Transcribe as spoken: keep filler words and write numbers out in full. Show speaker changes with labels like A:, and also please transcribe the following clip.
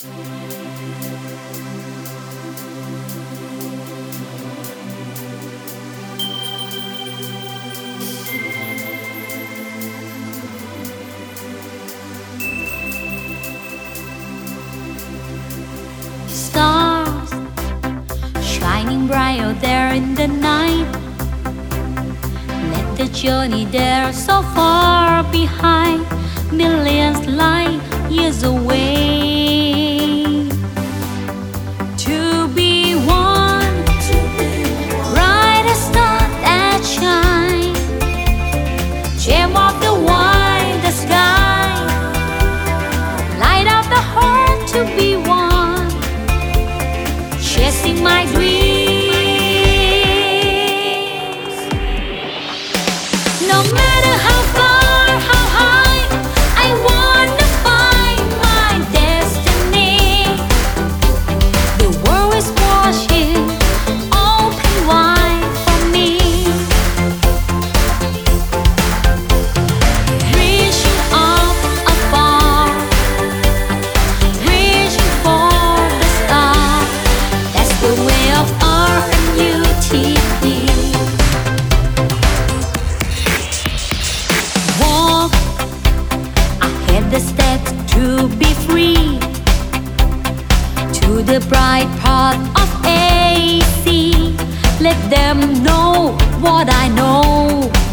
A: Stars shining bright out there in the night. Let the journey there so far behind, millions light years away. To be one, brightest star that shine, gem of the wide sky, light of the heart. To be one, chasing my dreams. No matter how far, how high, I wanna find my destiny. The world is watching, open wide for me. Reaching up afar, reaching for the star. That's the way of art and beauty. Walk ahead the steps to be free, to the bright path of A C. Let them know what I know.